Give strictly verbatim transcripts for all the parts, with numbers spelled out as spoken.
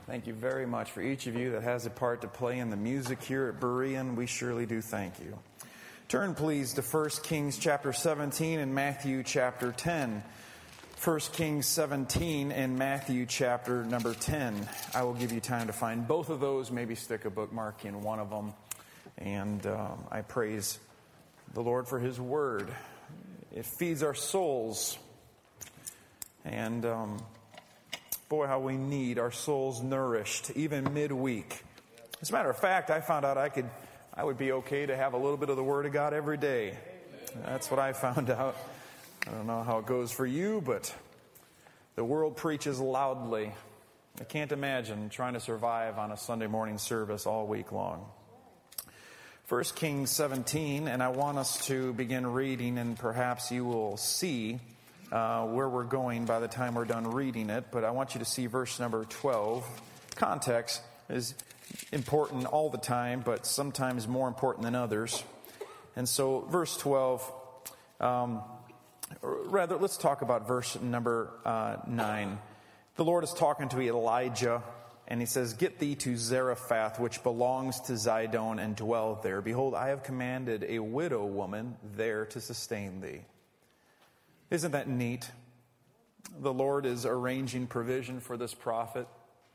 Thank you very much for each of you that has a part to play in the music here at Berean. We surely do thank you. Turn, please, to First Kings chapter seventeen and Matthew chapter ten. First Kings seventeen and Matthew chapter number ten. I will give you time to find both of those. Maybe stick a bookmark in one of them. And um, I praise the Lord for His Word. It feeds our souls. And... Um, Boy, how we need our souls nourished, even midweek. As a matter of fact, I found out I could, I would be okay to have a little bit of the Word of God every day. That's what I found out. I don't know how it goes for you, but the world preaches loudly. I can't imagine trying to survive on a Sunday morning service all week long. First Kings seventeen, and I want us to begin reading, and perhaps you will see Uh, where we're going by the time we're done reading it, but I want you to see verse number twelve. Context is important all the time, but sometimes more important than others. And so verse twelve, um, rather, let's talk about verse number uh, nine. The Lord is talking to Elijah, and he says, "Get thee to Zarephath, which belongs to Zidon, and dwell there. Behold, I have commanded a widow woman there to sustain thee." Isn't that neat? The Lord is arranging provision for this prophet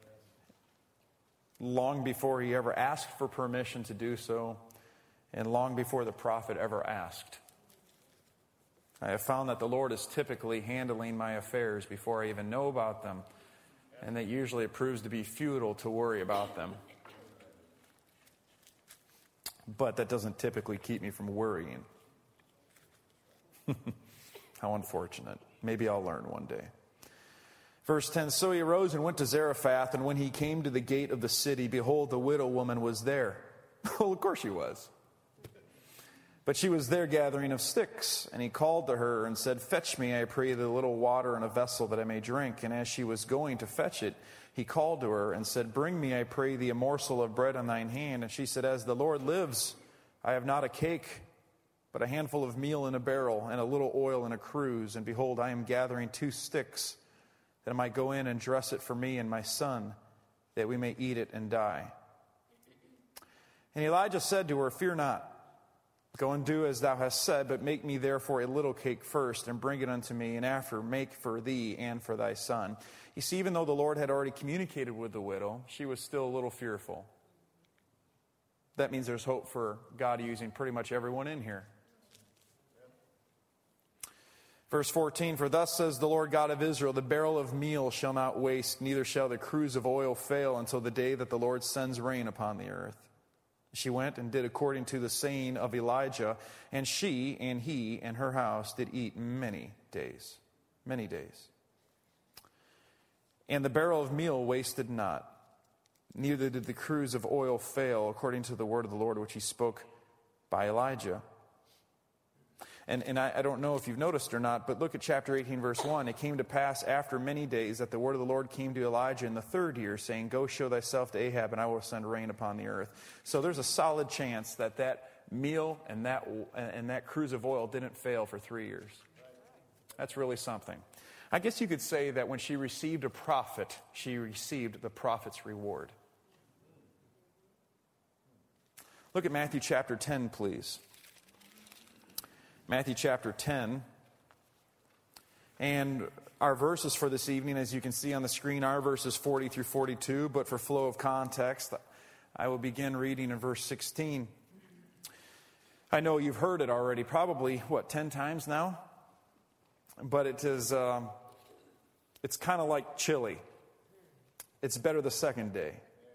long before he ever asked for permission to do so, and long before the prophet ever asked. I have found that the Lord is typically handling my affairs before I even know about them, and that usually it proves to be futile to worry about them. But that doesn't typically keep me from worrying. How unfortunate. Maybe I'll learn one day. Verse ten, "So he arose and went to Zarephath, and when he came to the gate of the city, behold, the widow woman was there." Well, of course she was. "But she was there gathering of sticks. And he called to her and said, Fetch me, I pray thee, a little water in a vessel that I may drink. And as she was going to fetch it, he called to her and said, Bring me, I pray thee, a morsel of bread in thine hand. And she said, As the Lord lives, I have not a cake, but a handful of meal in a barrel, and a little oil in a cruse. And behold, I am gathering two sticks, that I might go in and dress it for me and my son, that we may eat it and die. And Elijah said to her, Fear not, go and do as thou hast said, but make me therefore a little cake first, and bring it unto me, and after make for thee and for thy son." You see, even though the Lord had already communicated with the widow, she was still a little fearful. That means there's hope for God using pretty much everyone in here. Verse fourteen, "For thus says the Lord God of Israel, the barrel of meal shall not waste, neither shall the cruse of oil fail until the day that the Lord sends rain upon the earth." She went and did according to the saying of Elijah, and she and he and her house did eat many days, many days. "And the barrel of meal wasted not, neither did the cruse of oil fail, according to the word of the Lord which he spoke by Elijah." And, and I, I don't know if you've noticed or not, but look at chapter eighteen, verse one. "It came to pass after many days that the word of the Lord came to Elijah in the third year, saying, Go show thyself to Ahab, and I will send rain upon the earth." So there's a solid chance that that meal and that, and that cruse of oil didn't fail for three years. That's really something. I guess you could say that when she received a prophet, she received the prophet's reward. Look at Matthew chapter ten, please. Matthew chapter ten. And our verses for this evening, as you can see on the screen, are verses forty through forty-two. But for flow of context, I will begin reading in verse sixteen. I know you've heard it already, probably, what, ten times now? But it is, um, it's kind of like chili. It's better the second day.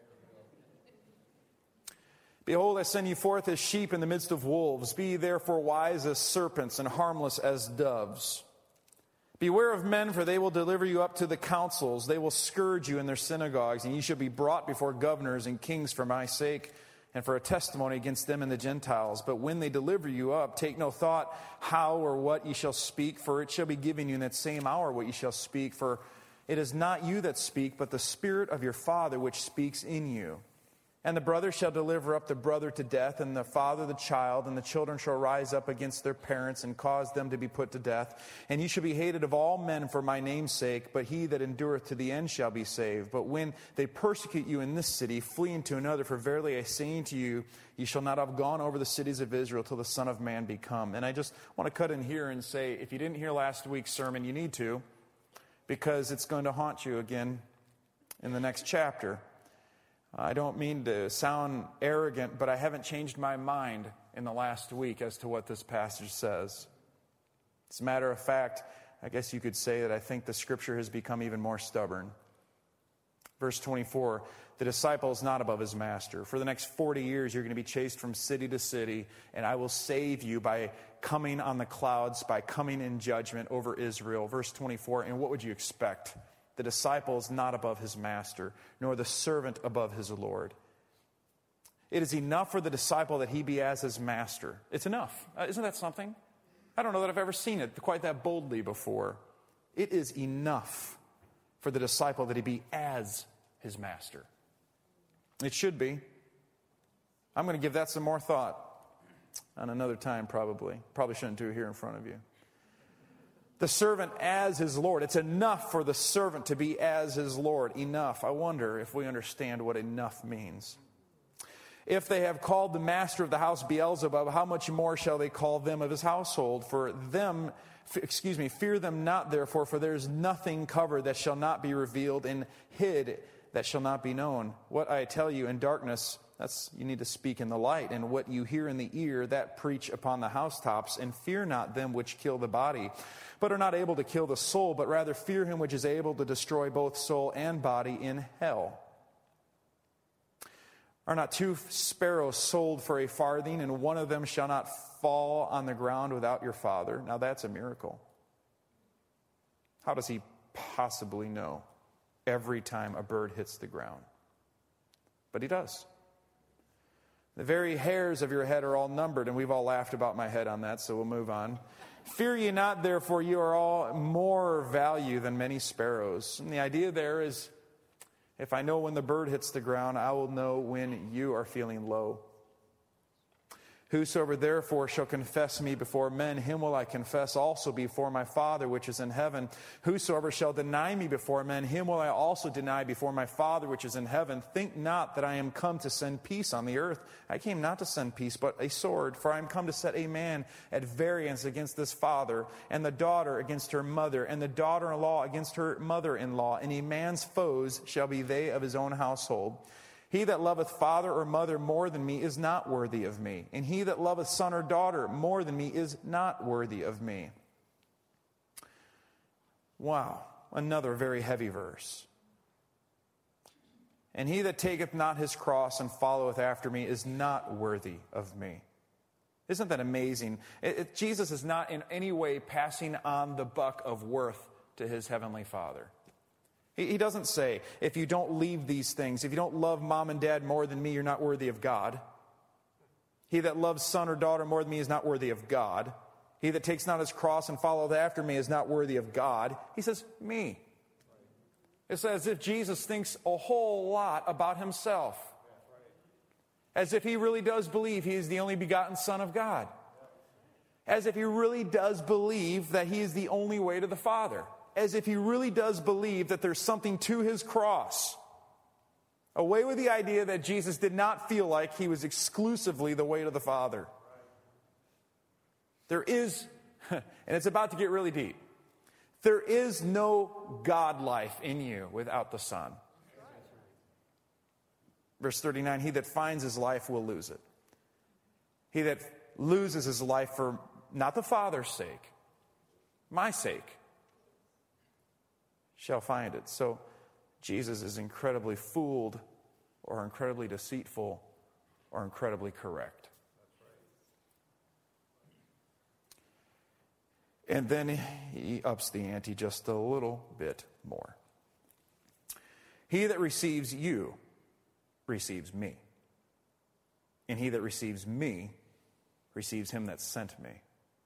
"Behold, I send you forth as sheep in the midst of wolves. Be ye therefore wise as serpents and harmless as doves. Beware of men, for they will deliver you up to the councils. They will scourge you in their synagogues, and ye shall be brought before governors and kings for my sake, and for a testimony against them and the Gentiles. But when they deliver you up, take no thought how or what ye shall speak, for it shall be given you in that same hour what ye shall speak. For it is not you that speak, but the Spirit of your Father which speaks in you. And the brother shall deliver up the brother to death, and the father the child, and the children shall rise up against their parents and cause them to be put to death. And you shall be hated of all men for my name's sake, but he that endureth to the end shall be saved. But when they persecute you in this city, flee into another, for verily I say unto you, ye shall not have gone over the cities of Israel till the Son of Man be come. And I just want to cut in here and say, if you didn't hear last week's sermon, you need to, because it's going to haunt you again in the next chapter. I don't mean to sound arrogant, but I haven't changed my mind in the last week as to what this passage says. As a matter of fact, I guess you could say that I think the Scripture has become even more stubborn. Verse twenty-four, the disciple is not above his master. For the next forty years, you're going to be chased from city to city, and I will save you by coming on the clouds, by coming in judgment over Israel. Verse twenty-four, and what would you expect? The disciple is not above his master, nor the servant above his Lord. It is enough for the disciple that he be as his master. It's enough. Uh, isn't that something? I don't know that I've ever seen it quite that boldly before. It is enough for the disciple that he be as his master. It should be. I'm going to give that some more thought on another time probably. Probably shouldn't do it here in front of you. The servant as his Lord. It's enough for the servant to be as his Lord. Enough. I wonder if we understand what enough means. If they have called the master of the house Beelzebub, how much more shall they call them of his household? For them, excuse me, fear them not therefore, for there is nothing covered that shall not be revealed, and hid that shall not be known. What I tell you in darkness, that's you need to speak in the light, and what you hear in the ear, that preach upon the housetops. And fear not them which kill the body, but are not able to kill the soul, but rather fear him which is able to destroy both soul and body in hell. Are not two sparrows sold for a farthing, and one of them shall not fall on the ground without your Father? Now that's a miracle. How does he possibly know every time a bird hits the ground? But he does. The very hairs of your head are all numbered, and we've all laughed about my head on that, so we'll move on. Fear ye not, therefore, you are all more value than many sparrows. And the idea there is, if I know when the bird hits the ground, I will know when you are feeling low. Whosoever therefore shall confess me before men, him will I confess also before my Father which is in heaven. Whosoever shall deny me before men, him will I also deny before my Father which is in heaven. Think not that I am come to send peace on the earth. I came not to send peace, but a sword. For I am come to set a man at variance against this father, and the daughter against her mother, and the daughter-in-law against her mother-in-law. And a man's foes shall be they of his own household. He that loveth father or mother more than me is not worthy of me. And he that loveth son or daughter more than me is not worthy of me. Wow, another very heavy verse. And he that taketh not his cross and followeth after me is not worthy of me. Isn't that amazing? It, it, Jesus is not in any way passing on the buck of worth to his heavenly Father. He doesn't say, if you don't leave these things, if you don't love mom and dad more than me, you're not worthy of God. He that loves son or daughter more than me is not worthy of God. He that takes not his cross and followeth after me is not worthy of God. He says, me. It's as if Jesus thinks a whole lot about himself. As if he really does believe he is the only begotten Son of God. As if he really does believe that he is the only way to the Father. As if he really does believe that there's something to his cross. Away with the idea that Jesus did not feel like he was exclusively the way to the Father. There is, and it's about to get really deep, there is no God life in you without the Son. Verse thirty-nine, he that finds his life will lose it. He that loses his life for not the Father's sake, my sake, shall find it. So Jesus is incredibly fooled or incredibly deceitful or incredibly correct. And then he ups the ante just a little bit more. He that receives you receives me. And he that receives me receives him that sent me.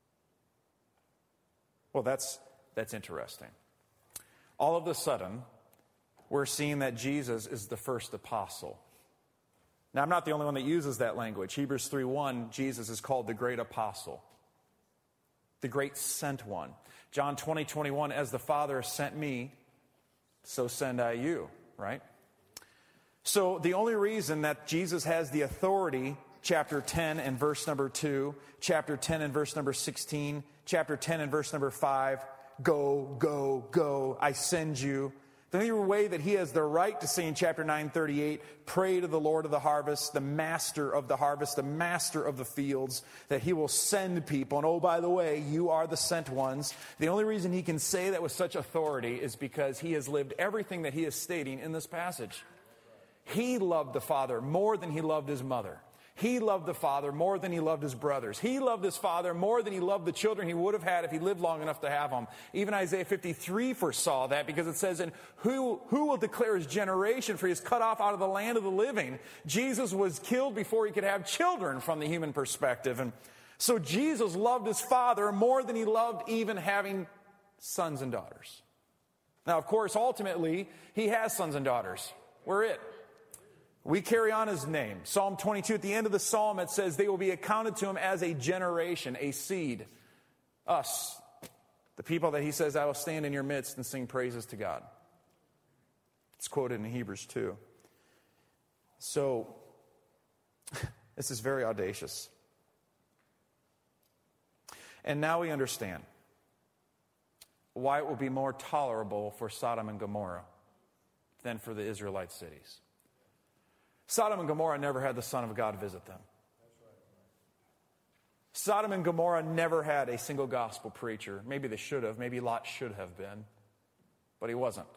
Well, that's that's interesting. All of a sudden, we're seeing that Jesus is the first apostle. Now, I'm not the only one that uses that language. Hebrews three one, Jesus is called the great apostle, the great sent one. John twenty twenty-one, as the Father sent me, so send I you, right? So the only reason that Jesus has the authority, chapter ten and verse number two, chapter ten and verse number sixteen, chapter ten and verse number five, go, go, go, I send you. The only way that he has the right to say in chapter nine thirty-eight, pray to the Lord of the harvest, the master of the harvest, the master of the fields, that he will send people. And oh, by the way, you are the sent ones. The only reason he can say that with such authority is because he has lived everything that he is stating in this passage. He loved the Father more than he loved his mother. He loved the Father more than he loved his brothers. He loved his Father more than he loved the children he would have had if he lived long enough to have them. Even Isaiah fifty-three foresaw that, because it says, "And who, who will declare his generation? For he is cut off out of the land of the living." Jesus was killed before he could have children from the human perspective. And so Jesus loved his Father more than he loved even having sons and daughters. Now, of course, ultimately, he has sons and daughters. We're it. We carry on his name. Psalm twenty-two, at the end of the psalm, it says, they will be accounted to him as a generation, a seed. Us, the people that he says, I will stand in your midst and sing praises to God. It's quoted in Hebrews two. So, this is very audacious. And now we understand why it will be more tolerable for Sodom and Gomorrah than for the Israelite cities. Sodom and Gomorrah never had the Son of God visit them. Sodom and Gomorrah never had a single gospel preacher. Maybe they should have. Maybe Lot should have been. But he wasn't.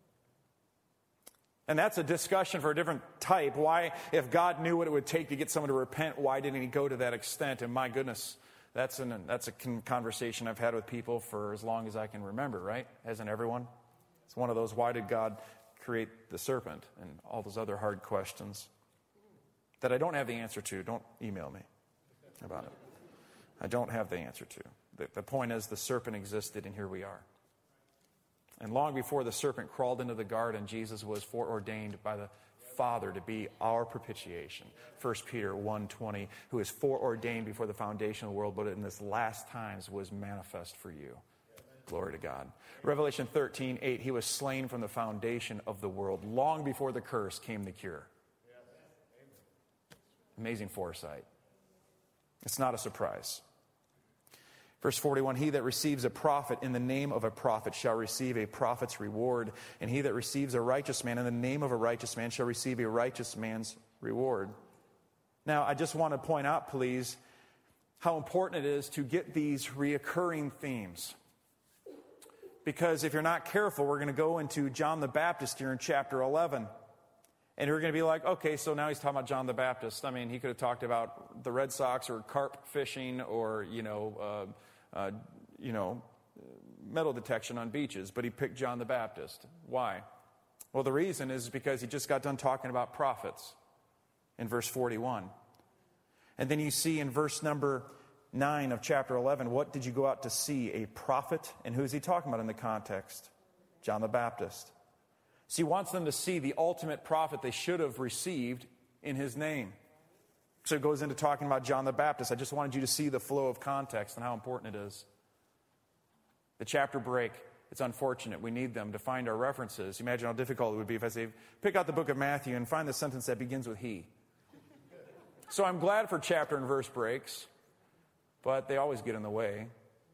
And that's a discussion for a different type. Why, if God knew what it would take to get someone to repent, why didn't he go to that extent? And my goodness, that's, an, that's a conversation I've had with people for as long as I can remember, right? Hasn't everyone? It's one of those, why did God create the serpent, and all those other hard questions that I don't have the answer to. Don't email me about it. I don't have the answer to. The, the point is, the serpent existed, and here we are. And long before the serpent crawled into the garden, Jesus was foreordained by the Father to be our propitiation. First Peter one twenty, who is foreordained before the foundation of the world, but in this last times was manifest for you. Glory to God. Revelation thirteen eight, he was slain from the foundation of the world. Long before the curse came the cure. Amazing foresight. It's not a surprise. Verse forty-one, he that receives a prophet in the name of a prophet shall receive a prophet's reward, and he that receives a righteous man in the name of a righteous man shall receive a righteous man's reward. Now, I just want to point out, please, how important it is to get these reoccurring themes. Because if you're not careful, we're going to go into John the Baptist here in chapter eleven. And we're going to be like, okay, so now he's talking about John the Baptist. I mean, he could have talked about the Red Sox or carp fishing or, you know, uh, uh, you know, metal detection on beaches. But he picked John the Baptist. Why? Well, the reason is because he just got done talking about prophets in verse forty-one. And then you see in verse number nine of chapter eleven, what did you go out to see? A prophet? And who is he talking about in the context? John the Baptist. So he wants them to see the ultimate prophet they should have received in his name. So it goes into talking about John the Baptist. I just wanted you to see the flow of context and how important it is. The chapter break, it's unfortunate. We need them to find our references. Imagine how difficult it would be if I say, pick out the book of Matthew and find the sentence that begins with he. So I'm glad for chapter and verse breaks, but they always get in the way.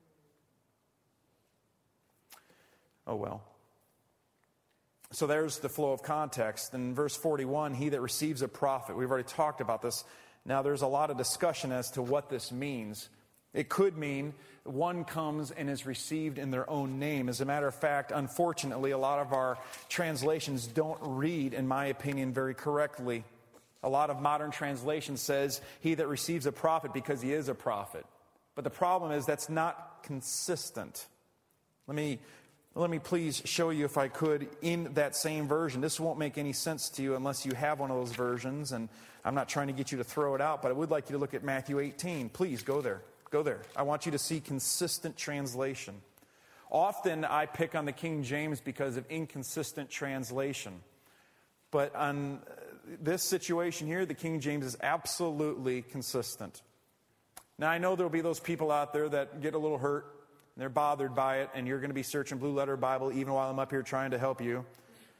Oh well. So there's the flow of context. In verse forty-one, he that receives a prophet. We've already talked about this. Now there's a lot of discussion as to what this means. It could mean one comes and is received in their own name. As a matter of fact, unfortunately, a lot of our translations don't read, in my opinion, very correctly. A lot of modern translation says, he that receives a prophet because he is a prophet. But the problem is that's not consistent. Let me, let me please show you, if I could, in that same version. This won't make any sense to you unless you have one of those versions, and I'm not trying to get you to throw it out, but I would like you to look at Matthew eighteen. Please, go there. Go there. I want you to see consistent translation. Often I pick on the King James because of inconsistent translation. But on this situation here, the King James is absolutely consistent. Now, I know there'll be those people out there that get a little hurt, and they're bothered by it, and you're going to be searching Blue Letter Bible even while I'm up here trying to help you.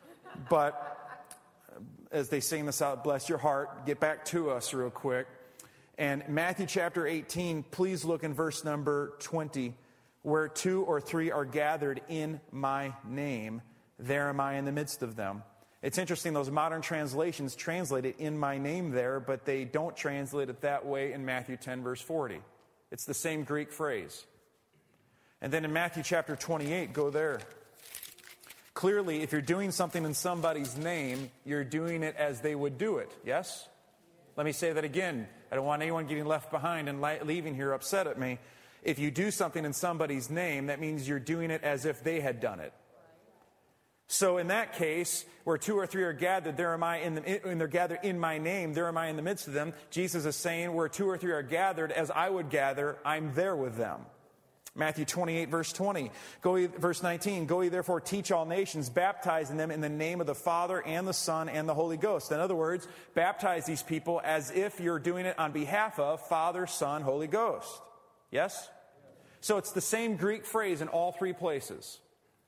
But as they sing this out, bless your heart, get back to us real quick. And Matthew chapter eighteen, please look in verse number twenty. Where two or three are gathered in my name, there am I in the midst of them. It's interesting, those modern translations translate it in my name there, but they don't translate it that way in Matthew ten, verse forty. It's the same Greek phrase. And then in Matthew chapter twenty-eight, go there. Clearly, if you're doing something in somebody's name, you're doing it as they would do it, yes? Let me say that again. I don't want anyone getting left behind and leaving here upset at me. If you do something in somebody's name, that means you're doing it as if they had done it. So in that case, where two or three are gathered, there am I in the, and they're gathered in my name, there am I in the midst of them. Jesus is saying, where two or three are gathered, as I would gather, I'm there with them. Matthew twenty-eight, verse twenty. Go ye, verse nineteen, go ye therefore teach all nations, baptizing them in the name of the Father and the Son and the Holy Ghost. In other words, baptize these people as if you're doing it on behalf of Father, Son, Holy Ghost. Yes? So it's the same Greek phrase in all three places.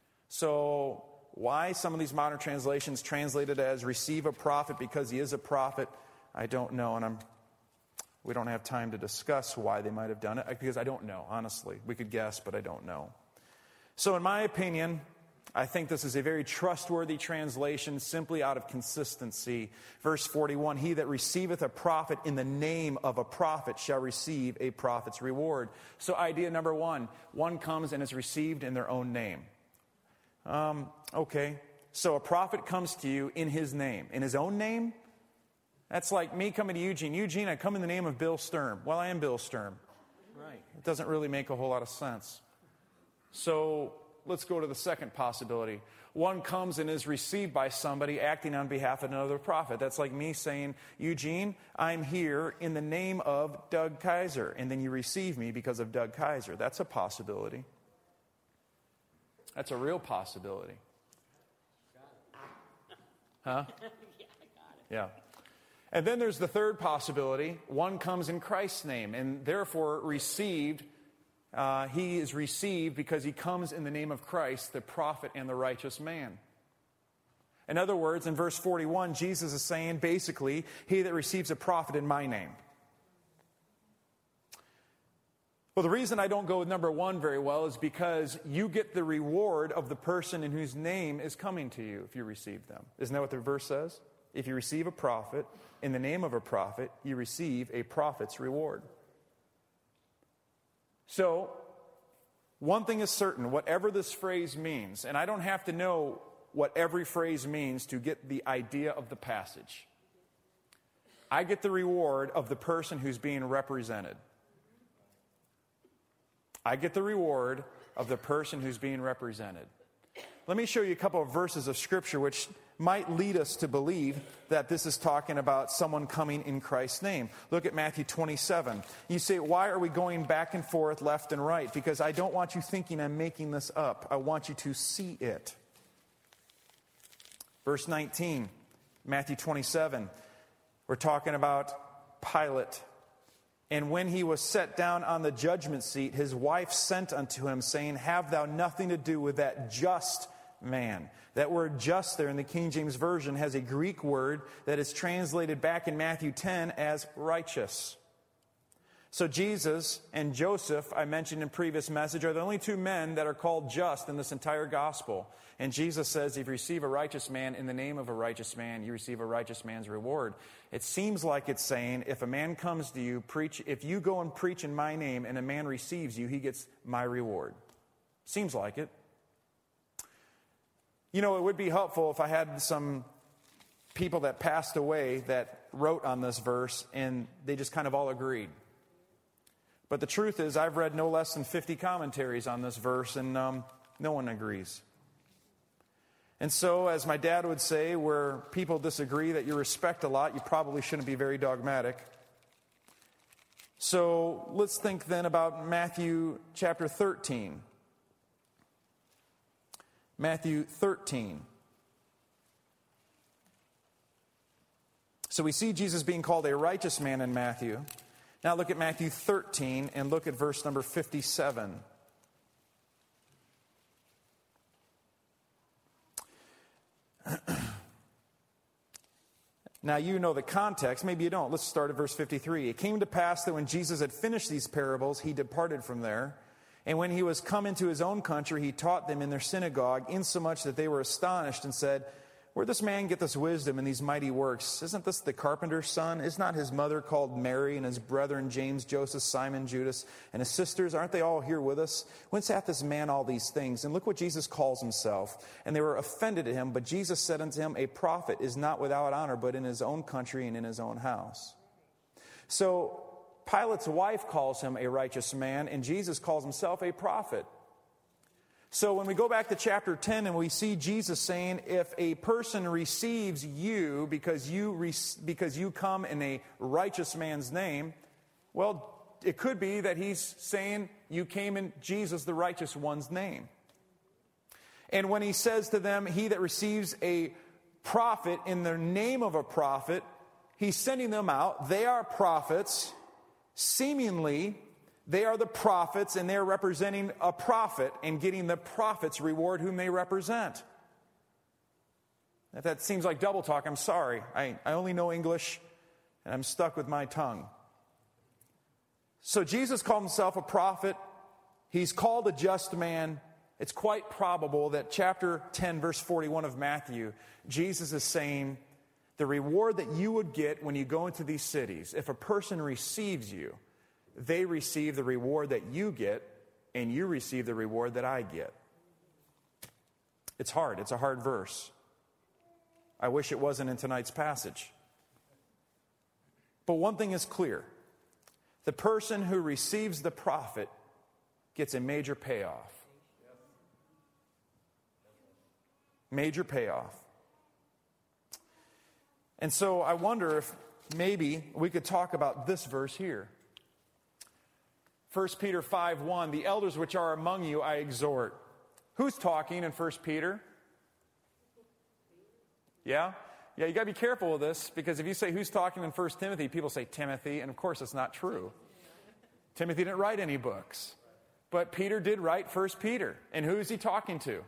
So why some of these modern translations translate it as receive a prophet because he is a prophet, I don't know. And I'm, we don't have time to discuss why they might have done it because I don't know, honestly. We could guess, but I don't know. So in my opinion, I think this is a very trustworthy translation simply out of consistency. Verse forty-one, he that receiveth a prophet in the name of a prophet shall receive a prophet's reward. So idea number one, one comes and is received in their own name. Um, okay, so a prophet comes to you in his name. In his own name? That's like me coming to Eugene. Eugene, I come in the name of Bill Sturm. Well, I am Bill Sturm. Right. It doesn't really make a whole lot of sense. So let's go to the second possibility. One comes and is received by somebody acting on behalf of another prophet. That's like me saying, Eugene, I'm here in the name of Doug Kaiser. And then you receive me because of Doug Kaiser. That's a possibility. That's a real possibility. Huh? Yeah. And then there's the third possibility. One comes in Christ's name and therefore received. Uh, he is received because he comes in the name of Christ, the prophet and the righteous man. In other words, in verse forty-one, Jesus is saying basically, he that receives a prophet in my name. Well, the reason I don't go with number one very well is because you get the reward of the person in whose name is coming to you if you receive them. Isn't that what the verse says? If you receive a prophet in the name of a prophet, you receive a prophet's reward. So, one thing is certain, whatever this phrase means, and I don't have to know what every phrase means to get the idea of the passage. I get the reward of the person who's being represented. I get the reward of the person who's being represented. Let me show you a couple of verses of Scripture which might lead us to believe that this is talking about someone coming in Christ's name. Look at Matthew twenty-seven. You say, why are we going back and forth, left and right? Because I don't want you thinking I'm making this up. I want you to see it. Verse nineteen, Matthew twenty-seven. We're talking about Pilate. And when he was set down on the judgment seat, his wife sent unto him, saying, have thou nothing to do with that just man. That word just there in the King James Version has a Greek word that is translated back in Matthew ten as righteous. So Jesus and Joseph, I mentioned in previous message, are the only two men that are called just in this entire gospel. And Jesus says, if you receive a righteous man in the name of a righteous man, you receive a righteous man's reward. It seems like it's saying, if a man comes to you, preach, if you go and preach in my name and a man receives you, he gets my reward. Seems like it. You know, it would be helpful if I had some people that passed away that wrote on this verse and they just kind of all agreed. But the truth is, I've read no less than fifty commentaries on this verse, and um, no one agrees. And so, as my dad would say, where people disagree that you respect a lot, you probably shouldn't be very dogmatic. So, let's think then about Matthew chapter thirteen. Matthew thirteen. So we see Jesus being called a righteous man in Matthew. Now look at Matthew thirteen and look at verse number fifty-seven. Now you know the context, maybe you don't. Let's start at verse fifty-three. It came to pass that when Jesus had finished these parables, he departed from there. And when he was come into his own country, he taught them in their synagogue, insomuch that they were astonished and said, Where does this man get this wisdom and these mighty works? Isn't this the carpenter's son? Is not his mother called Mary, and his brethren James, Joseph, Simon, Judas, and his sisters? Aren't they all here with us? Whence hath this man all these things? And look what Jesus calls himself. And they were offended at him, but Jesus said unto him, A prophet is not without honor, but in his own country and in his own house. So Pilate's wife calls him a righteous man, and Jesus calls himself a prophet. So when we go back to chapter ten and we see Jesus saying, if a person receives you because you re- because you come in a righteous man's name, well, it could be that he's saying you came in Jesus, the righteous one's name. And when he says to them, he that receives a prophet in the name of a prophet, he's sending them out. They are prophets. Seemingly, they are the prophets, and they're representing a prophet and getting the prophet's reward whom they represent. If that seems like double talk, I'm sorry. I, I only know English, and I'm stuck with my tongue. So Jesus called himself a prophet. He's called a just man. It's quite probable that chapter ten, verse forty-one of Matthew, Jesus is saying, the reward that you would get when you go into these cities, if a person receives you, they receive the reward that you get, and you receive the reward that I get. It's hard. It's a hard verse. I wish it wasn't in tonight's passage. But one thing is clear. The person who receives the prophet gets a major payoff. Major payoff. And so I wonder if maybe we could talk about this verse here. First Peter five one, the elders which are among you I exhort. Who's talking in First Peter? Yeah? Yeah, you got to be careful with this, because if you say who's talking in First Timothy, people say Timothy, and of course it's not true. Timothy didn't write any books. But Peter did write First Peter. And who is he talking to?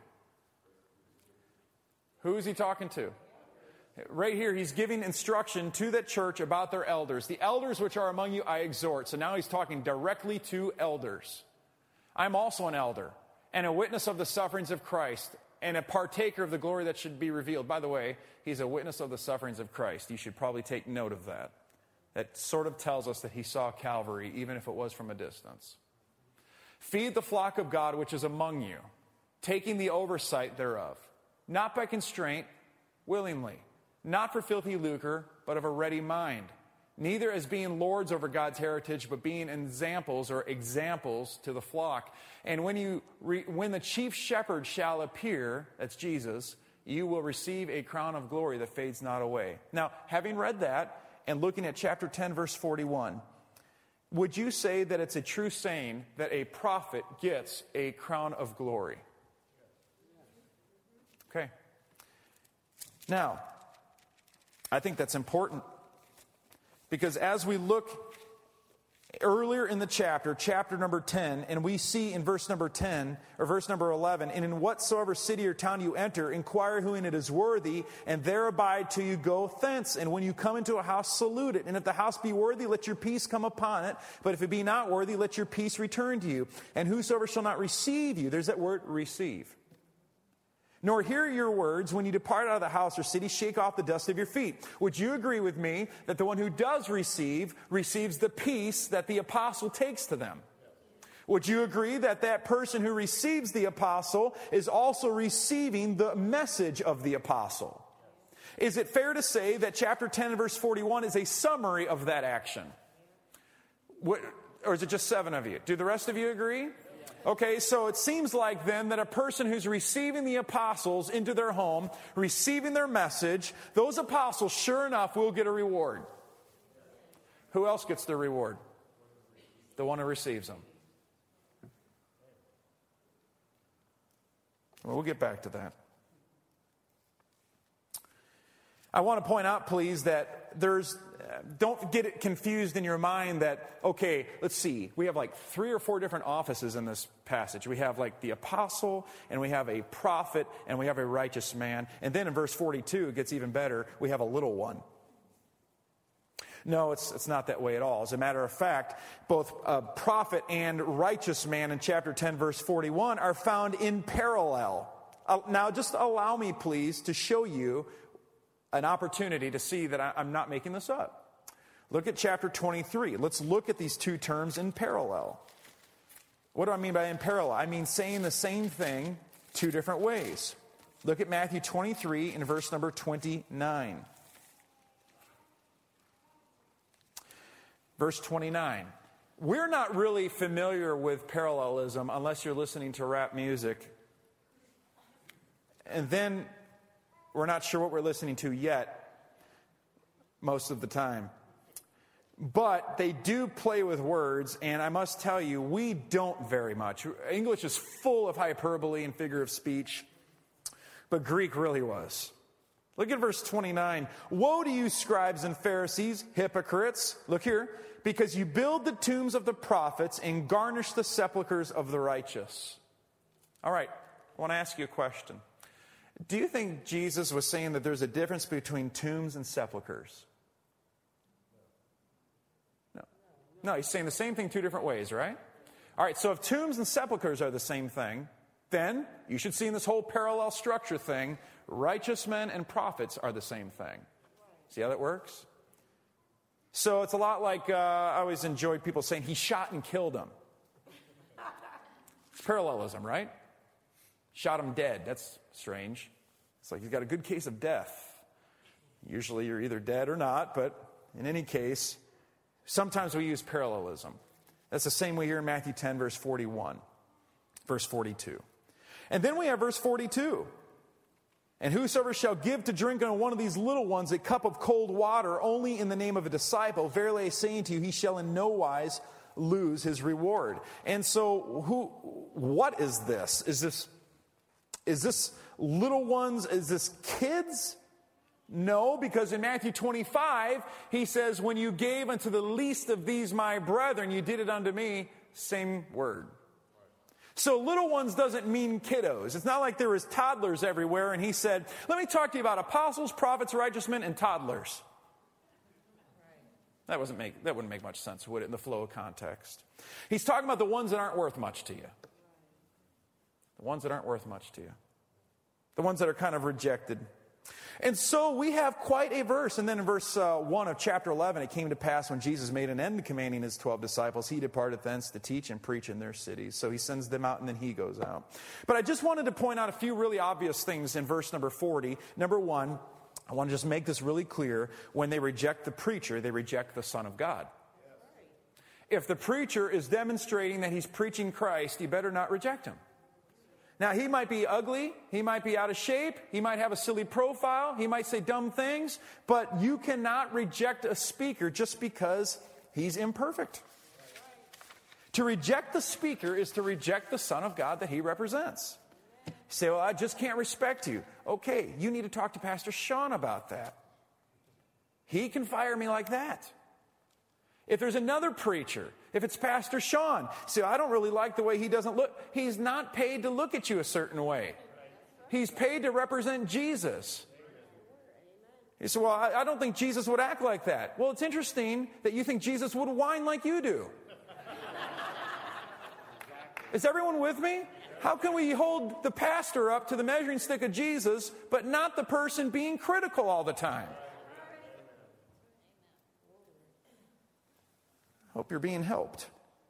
Who is he talking to? Right here, he's giving instruction to that church about their elders. The elders which are among you, I exhort. So now he's talking directly to elders. I'm also an elder and a witness of the sufferings of Christ and a partaker of the glory that should be revealed. By the way, he's a witness of the sufferings of Christ. You should probably take note of that. That sort of tells us that he saw Calvary, even if it was from a distance. Feed the flock of God which is among you, taking the oversight thereof, not by constraint, willingly. Not for filthy lucre, but of a ready mind. Neither as being lords over God's heritage, but being examples or examples to the flock. And when you re, when the chief shepherd shall appear, that's Jesus, you will receive a crown of glory that fades not away. Now, having read that and looking at chapter ten, verse forty-one, would you say that it's a true saying that a prophet gets a crown of glory? Okay. Now, I think that's important, because as we look earlier in the chapter, chapter number ten, and we see in verse number ten, or verse number eleven, and in whatsoever city or town you enter, inquire who in it is worthy, and there abide till you go thence. And when you come into a house, salute it. And if the house be worthy, let your peace come upon it. But if it be not worthy, let your peace return to you. And whosoever shall not receive you, there's that word, receive. Nor hear your words when you depart out of the house or city, shake off the dust of your feet. Would you agree with me that the one who does receive, receives the peace that the apostle takes to them? Would you agree that that person who receives the apostle is also receiving the message of the apostle? Is it fair to say that chapter ten, verse forty-one is a summary of that action? What, or is it just seven of you? Do the rest of you agree? Okay, so it seems like then that a person who's receiving the apostles into their home, receiving their message, those apostles, sure enough, will get a reward. Who else gets the reward? The one who receives them. Well, we'll get back to that. I want to point out, please, that there's, don't get it confused in your mind that, okay, let's see, we have like three or four different offices in this passage. We have like the apostle, and we have a prophet, and we have a righteous man. And then in verse forty-two, it gets even better, we have a little one. No, it's, it's not that way at all. As a matter of fact, both a prophet and righteous man in chapter ten, verse forty-one are found in parallel. Uh, now, just allow me, please, to show you an opportunity to see that I, I'm not making this up. Look at chapter twenty-three. Let's look at these two terms in parallel. What do I mean by in parallel? I mean saying the same thing two different ways. Look at Matthew twenty-three in verse number twenty-nine. Verse twenty-nine. We're not really familiar with parallelism unless you're listening to rap music. And then we're not sure what we're listening to yet, most of the time. But they do play with words, and I must tell you, we don't very much. English is full of hyperbole and figure of speech, but Greek really was. Look at verse twenty-nine. Woe to you, scribes and Pharisees, hypocrites. Look here. Because you build the tombs of the prophets and garnish the sepulchres of the righteous. All right, I want to ask you a question. Do you think Jesus was saying that there's a difference between tombs and sepulchres? No. No, he's saying the same thing two different ways, right? All right, so if tombs and sepulchres are the same thing, then you should see in this whole parallel structure thing, righteous men and prophets are the same thing. See how that works? So it's a lot like, uh, I always enjoyed people saying, he shot and killed him. It's parallelism, right? Shot him dead. That's strange. It's like he's got a good case of death. Usually you're either dead or not, but in any case, sometimes we use parallelism. That's the same way here in Matthew ten, verse forty-one, verse forty-two. And then we have verse forty-two. And whosoever shall give to drink unto one of these little ones a cup of cold water only in the name of a disciple, verily I say unto you, he shall in no wise lose his reward. And so, who? What is this? Is this, is this little ones? Is this kids? No, because in Matthew twenty-five, he says, when you gave unto the least of these my brethren, you did it unto me. Same word. So little ones doesn't mean kiddos. It's not like there was toddlers everywhere and he said, let me talk to you about apostles, prophets, righteous men, and toddlers. That wasn't make, that wouldn't make much sense, would it, in the flow of context? He's talking about the ones that aren't worth much to you. The ones that aren't worth much to you. The ones that are kind of rejected. And so we have quite a verse. And then in verse uh, one of chapter eleven, it came to pass when Jesus made an end to commanding his twelve disciples, he departed thence to teach and preach in their cities. So he sends them out and then he goes out. But I just wanted to point out a few really obvious things in verse number forty. Number one, I want to just make this really clear. When they reject the preacher, they reject the Son of God. If the preacher is demonstrating that he's preaching Christ, you better not reject him. Now, he might be ugly, he might be out of shape, he might have a silly profile, he might say dumb things, but you cannot reject a speaker just because he's imperfect. To reject the speaker is to reject the Son of God that he represents. You say, well, I just can't respect you. Okay, you need to talk to Pastor Sean about that. He can fire me like that. If there's another preacher, if it's Pastor Sean, see, I don't really like the way he doesn't look. He's not paid to look at you a certain way. He's paid to represent Jesus. You say, well, I, I don't think Jesus would act like that. Well, it's interesting that you think Jesus would whine like you do. Is everyone with me? How can we hold the pastor up to the measuring stick of Jesus, but not the person being critical all the time? Hope you're being helped.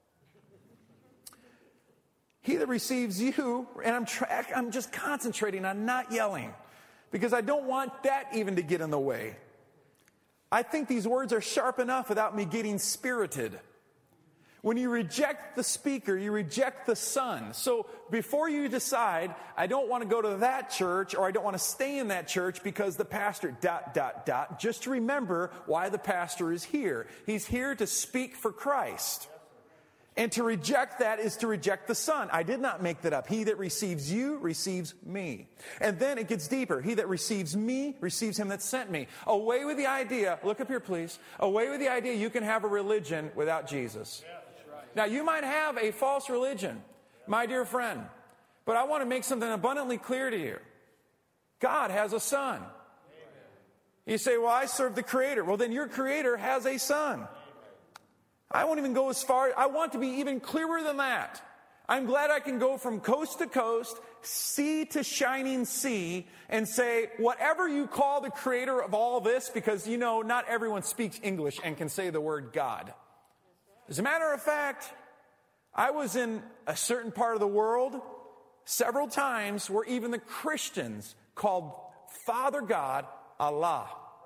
He that receives you, and I'm tra- I'm just concentrating on not yelling, because I don't want that even to get in the way. I think these words are sharp enough without me getting spirited. When you reject the speaker, you reject the Son. So before you decide, I don't want to go to that church or I don't want to stay in that church because the pastor, dot, dot, dot, just remember why the pastor is here. He's here to speak for Christ. And to reject that is to reject the Son. I did not make that up. He that receives you receives me. And then it gets deeper. He that receives me receives him that sent me. Away with the idea, look up here please, away with the idea you can have a religion without Jesus. Yeah, that's right. Now you might have a false religion, my dear friend, but I want to make something abundantly clear to you. God has a Son. Amen. You say, well, I serve the Creator. Well, then your Creator has a Son. I won't even go as far. I want to be even clearer than that. I'm glad I can go from coast to coast, sea to shining sea, and say, whatever you call the creator of all this, because, you know, not everyone speaks English and can say the word God. As a matter of fact, I was in a certain part of the world several times where even the Christians called Father God Allah.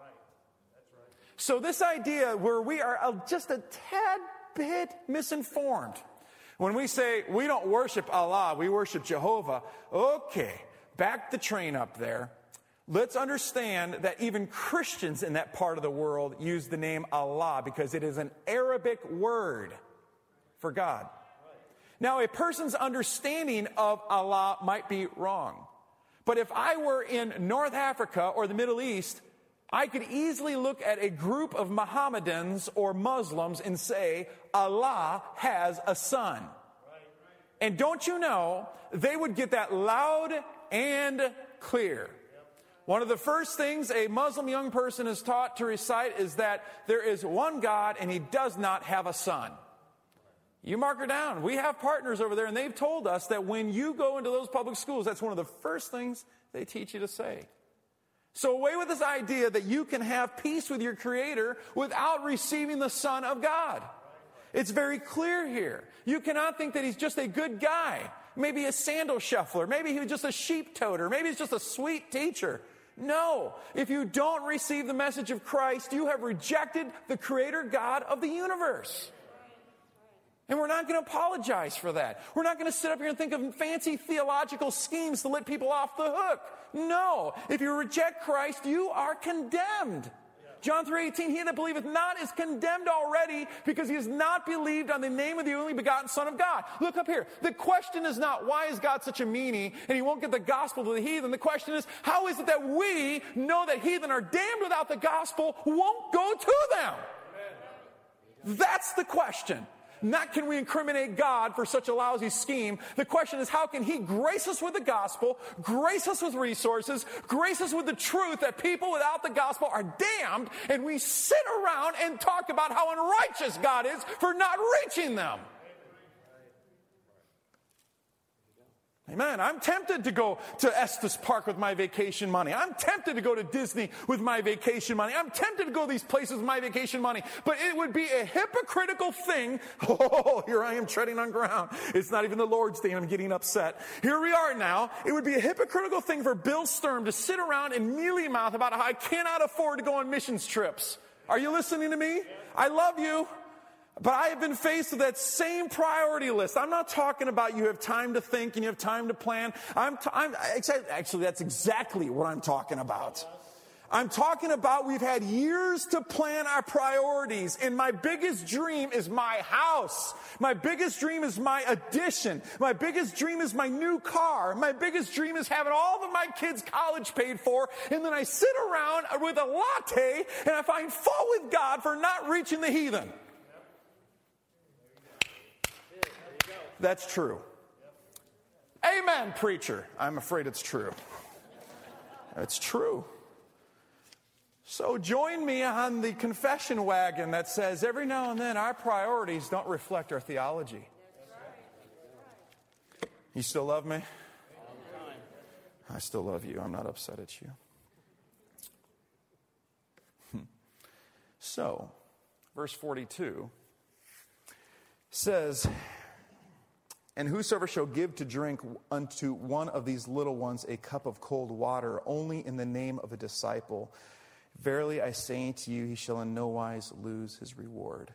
So this idea where we are just a tad bit misinformed. When we say we don't worship Allah, we worship Jehovah. Okay, back the train up there. Let's understand that even Christians in that part of the world use the name Allah because it is an Arabic word for God. Now, a person's understanding of Allah might be wrong. But if I were in North Africa or the Middle East, I could easily look at a group of Mohammedans or Muslims and say, Allah has a son. And don't you know, they would get that loud and clear. One of the first things a Muslim young person is taught to recite is that there is one God and he does not have a son. You mark her down. We have partners over there and they've told us that when you go into those public schools, that's one of the first things they teach you to say. So away with this idea that you can have peace with your Creator without receiving the Son of God. It's very clear here. You cannot think that he's just a good guy. Maybe a sandal shuffler. Maybe he was just a sheep toter. Maybe he's just a sweet teacher. No. If you don't receive the message of Christ, you have rejected the Creator God of the universe. And we're not going to apologize for that. We're not going to sit up here and think of fancy theological schemes to let people off the hook. No. If you reject Christ, you are condemned. John three eighteen, he that believeth not is condemned already because he has not believed on the name of the only begotten Son of God. Look up here. The question is not, why is God such a meanie and he won't get the gospel to the heathen? The question is, how is it that we know that heathen are damned without the gospel won't go to them? That's the question. Not can we incriminate God for such a lousy scheme. The question is, how can he grace us with the gospel, grace us with resources, grace us with the truth that people without the gospel are damned, and we sit around and talk about how unrighteous God is for not reaching them. Amen. I'm tempted to go to Estes Park with my vacation money. I'm tempted to go to Disney with my vacation money. I'm tempted to go to these places with my vacation money. But it would be a hypocritical thing. Oh, here I am treading on ground. It's not even the Lord's Day and I'm getting upset. Here we are now. It would be a hypocritical thing for Bill Sturm to sit around and mealy mouth about how I cannot afford to go on missions trips. Are you listening to me? I love you. But I have been faced with that same priority list. I'm not talking about you have time to think and you have time to plan. I'm, t- I'm actually, that's exactly what I'm talking about. I'm talking about we've had years to plan our priorities, and my biggest dream is my house. My biggest dream is my addition. My biggest dream is my new car. My biggest dream is having all of my kids' college paid for, and then I sit around with a latte and I find fault with God for not reaching the heathen. That's true. Amen, preacher. I'm afraid it's true. It's true. So join me on the confession wagon that says every now and then our priorities don't reflect our theology. You still love me? I still love you. I'm not upset at you. So, verse forty-two says, and whosoever shall give to drink unto one of these little ones a cup of cold water, only in the name of a disciple, verily I say unto you, he shall in no wise lose his reward.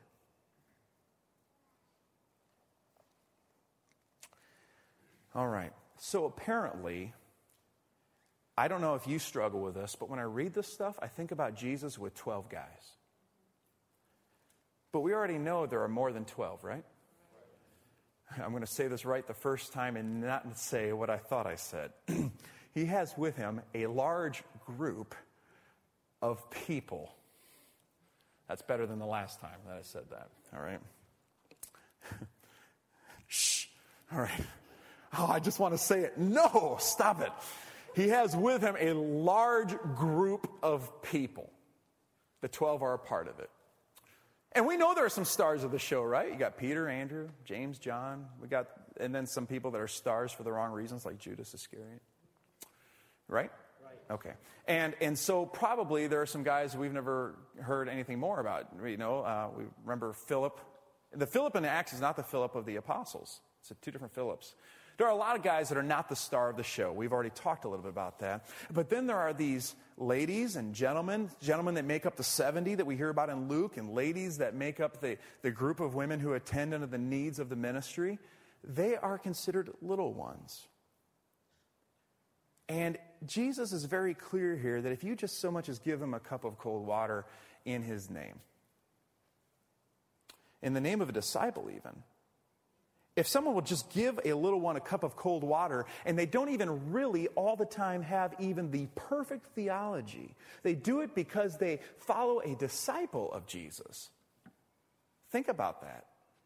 All right. So apparently, I don't know if you struggle with this, but when I read this stuff, I think about Jesus with twelve guys. But we already know there are more than twelve, right? I'm going to say this right the first time and not say what I thought I said. He has with him a large group of people. That's better than the last time that I said that. All right. Shh. All right. Oh, I just want to say it. No, stop it. He has with him a large group of people. The twelve are a part of it. And we know there are some stars of the show, right? You got Peter, Andrew, James, John. We got, and then some people that are stars for the wrong reasons, like Judas Iscariot. Right? Right. Okay. And and so probably there are some guys we've never heard anything more about. You know, uh, we remember Philip. The Philip in Acts is not the Philip of the apostles. It's two different Philips. There are a lot of guys that are not the star of the show. We've already talked a little bit about that. But then there are these ladies and gentlemen, gentlemen that make up the seventy that we hear about in Luke, and ladies that make up the, the group of women who attend unto the needs of the ministry. They are considered little ones. And Jesus is very clear here that if you just so much as give them a cup of cold water in his name, in the name of a disciple even, if someone will just give a little one a cup of cold water and they don't even really all the time have even the perfect theology, they do it because they follow a disciple of Jesus. Think about that.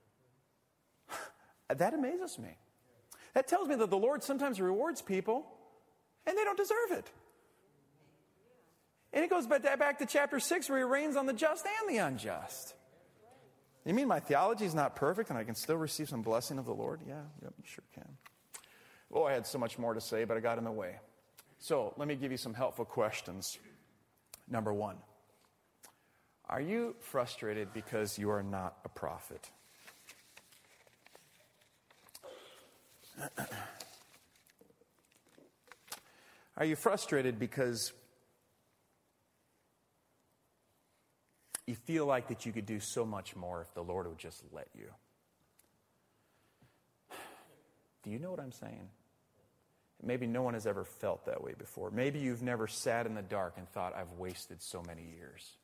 That amazes me. That tells me that the Lord sometimes rewards people and they don't deserve it. And it goes back to chapter six where he reigns on the just and the unjust. You mean my theology is not perfect and I can still receive some blessing of the Lord? Yeah, yep, you sure can. Oh, I had so much more to say, but I got in the way. So let me give you some helpful questions. Number one, are you frustrated because you are not a prophet? Are you frustrated because you feel like that you could do so much more if the Lord would just let you? Do you know what I'm saying? Maybe no one has ever felt that way before. Maybe you've never sat in the dark and thought, I've wasted so many years.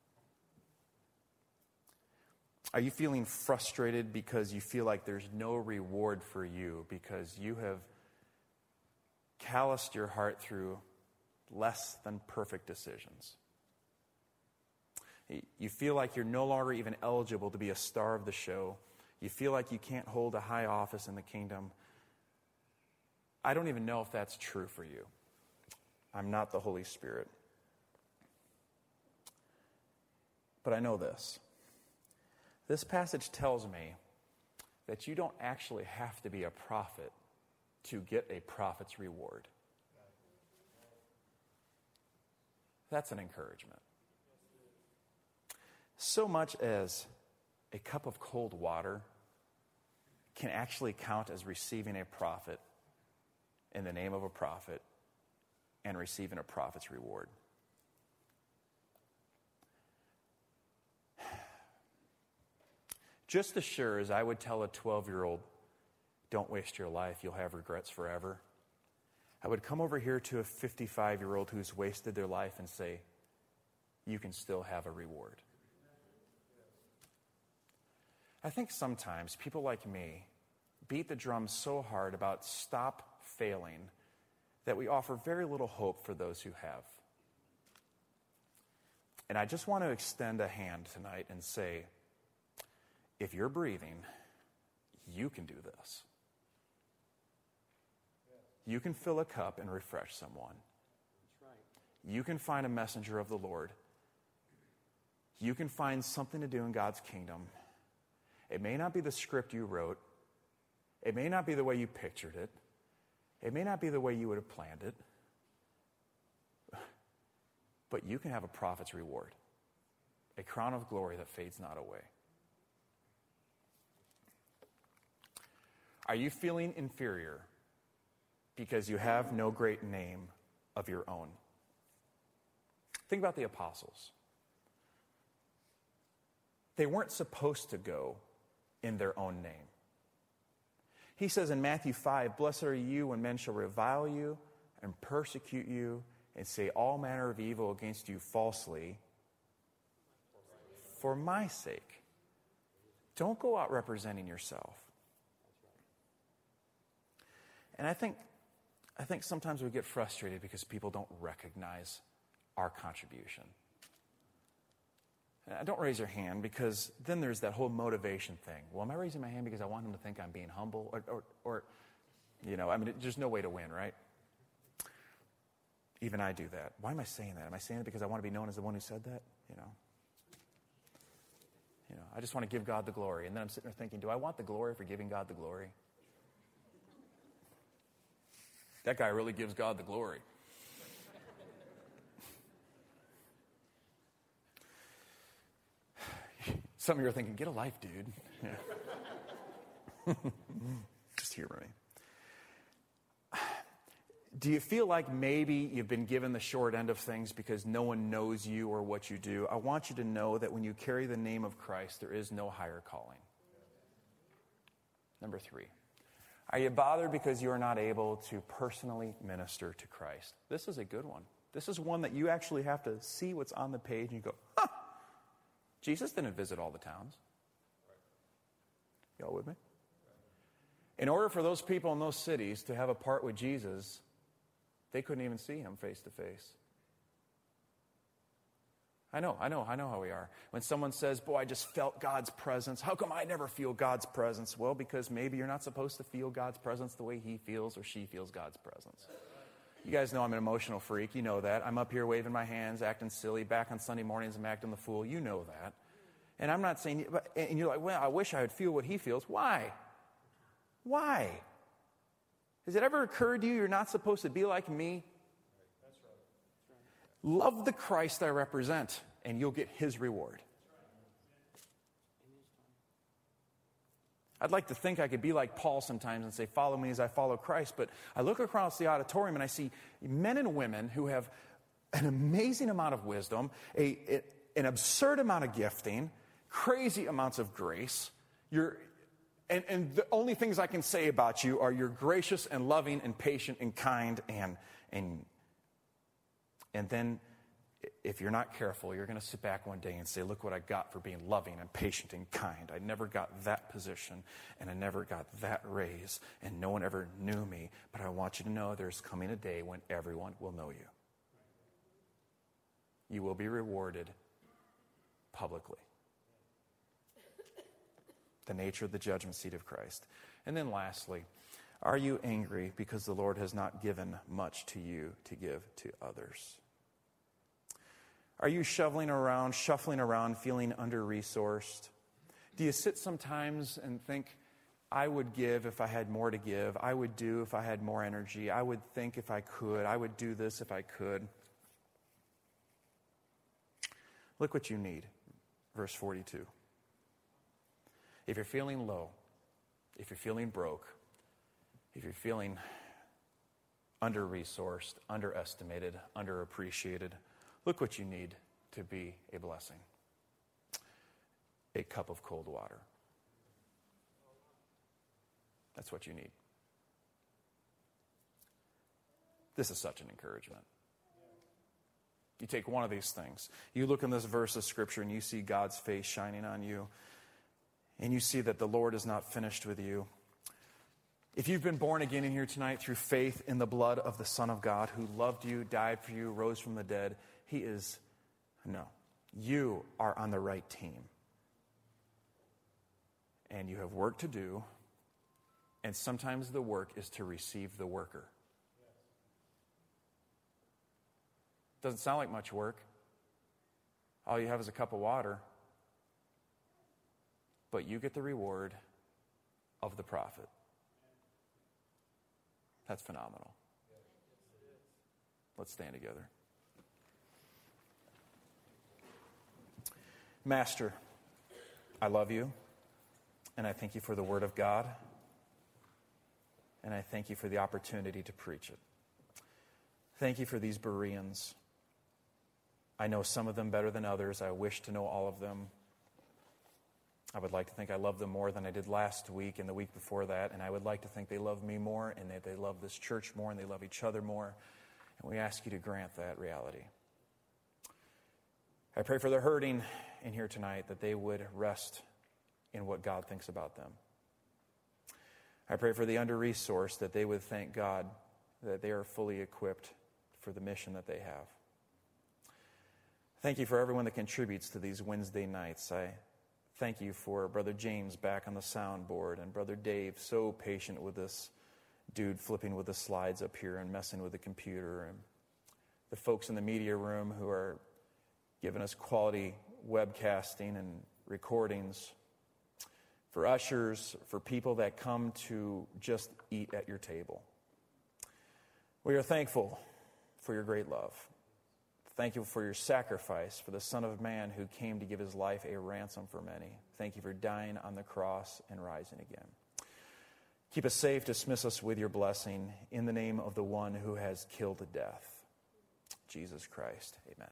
Are you feeling frustrated because you feel like there's no reward for you because you have calloused your heart through less than perfect decisions? You feel like you're no longer even eligible to be a star of the show. You feel like you can't hold a high office in the kingdom. I don't even know if that's true for you. I'm not the Holy Spirit. But I know this. This passage tells me that you don't actually have to be a prophet to get a prophet's reward. That's an encouragement. So much as a cup of cold water can actually count as receiving a prophet in the name of a prophet and receiving a prophet's reward. Just as sure as I would tell a twelve-year-old, don't waste your life, you'll have regrets forever, I would come over here to a fifty-five-year-old who's wasted their life and say, you can still have a reward. I think sometimes people like me beat the drum so hard about stop failing that we offer very little hope for those who have. And I just want to extend a hand tonight and say, if you're breathing, you can do this. You can fill a cup and refresh someone. You can find a messenger of the Lord. You can find something to do in God's kingdom. It may not be the script you wrote. It may not be the way you pictured it. It may not be the way you would have planned it. But you can have a prophet's reward, a crown of glory that fades not away. Are you feeling inferior because you have no great name of your own? Think about the apostles. They weren't supposed to go in their own name. He says in Matthew five, blessed are you when men shall revile you and persecute you and say all manner of evil against you falsely for my sake. Don't go out representing yourself. And I think, I think sometimes we get frustrated because people don't recognize our contribution. And don't raise your hand, because then there's that whole motivation thing. Well, am I raising my hand because I want them to think I'm being humble? Or, or, or you know, I mean, there's no way to win, right? Even I do that. Why am I saying that? Am I saying it because I want to be known as the one who said that? You know, you know, I just want to give God the glory. And then I'm sitting there thinking, do I want the glory for giving God the glory? That guy really gives God the glory. Some of you are thinking, get a life, dude. Yeah. Just humor me. Do you feel like maybe you've been given the short end of things because no one knows you or what you do? I want you to know that when you carry the name of Christ, there is no higher calling. Number three, are you bothered because you are not able to personally minister to Christ? This is a good one. This is one that you actually have to see what's on the page and you go, huh, Jesus didn't visit all the towns. Y'all with me? In order for those people in those cities to have a part with Jesus, they couldn't even see him face to face. I know, I know, I know how we are. When someone says, boy, I just felt God's presence. How come I never feel God's presence? Well, because maybe you're not supposed to feel God's presence the way he feels or she feels God's presence. You guys know I'm an emotional freak. You know that. I'm up here waving my hands, acting silly. Back on Sunday mornings, I'm acting the fool. You know that. And I'm not saying, and you're like, well, I wish I would feel what he feels. Why? Why? Has it ever occurred to you you're not supposed to be like me? That's right. That's right. Love the Christ I represent, and you'll get his reward. I'd like to think I could be like Paul sometimes and say, follow me as I follow Christ. But I look across the auditorium and I see men and women who have an amazing amount of wisdom, a, a an absurd amount of gifting, crazy amounts of grace. You're And, and the only things I can say about you are you're gracious and loving and patient and kind. And, and, and then if you're not careful, you're going to sit back one day and say, look what I got for being loving and patient and kind. I never got that position, and I never got that raise, and no one ever knew me. But I want you to know there's coming a day when everyone will know you. You will be rewarded publicly. The nature of the judgment seat of Christ. And then lastly, are you angry because the Lord has not given much to you to give to others? Are you shoveling around, shuffling around, feeling under-resourced? Do you sit sometimes and think, I would give if I had more to give. I would do if I had more energy. I would think if I could. I would do this if I could. Look what you need. Verse forty-two. If you're feeling low, if you're feeling broke, if you're feeling under-resourced, underestimated, underappreciated, look what you need to be a blessing. A cup of cold water. That's what you need. This is such an encouragement. You take one of these things. You look in this verse of Scripture and you see God's face shining on you. And you see that the Lord is not finished with you. If you've been born again in here tonight through faith in the blood of the Son of God who loved you, died for you, rose from the dead, he is, no, you are on the right team. And you have work to do, and sometimes the work is to receive the worker. Doesn't sound like much work. All you have is a cup of water. But you get the reward of the prophet. That's phenomenal. Let's stand together. Master, I love you, and I thank you for the Word of God, and I thank you for the opportunity to preach it. Thank you for these Bereans. I know some of them better than others. I wish to know all of them. I would like to think I love them more than I did last week and the week before that, and I would like to think they love me more and that they love this church more and they love each other more, and we ask you to grant that reality. I pray for the hurting in here tonight that they would rest in what God thinks about them. I pray for the under-resourced, that they would thank God that they are fully equipped for the mission that they have. Thank you for everyone that contributes to these Wednesday nights. I thank you for Brother James back on the soundboard, and Brother Dave, so patient with this dude flipping with the slides up here and messing with the computer, and the folks in the media room who are giving us quality webcasting and recordings, for ushers, for people that come to just eat at your table. We are thankful for your great love. Thank you for your sacrifice for the Son of Man who came to give his life a ransom for many. Thank you for dying on the cross and rising again. Keep us safe, dismiss us with your blessing in the name of the one who has killed death, Jesus Christ. Amen.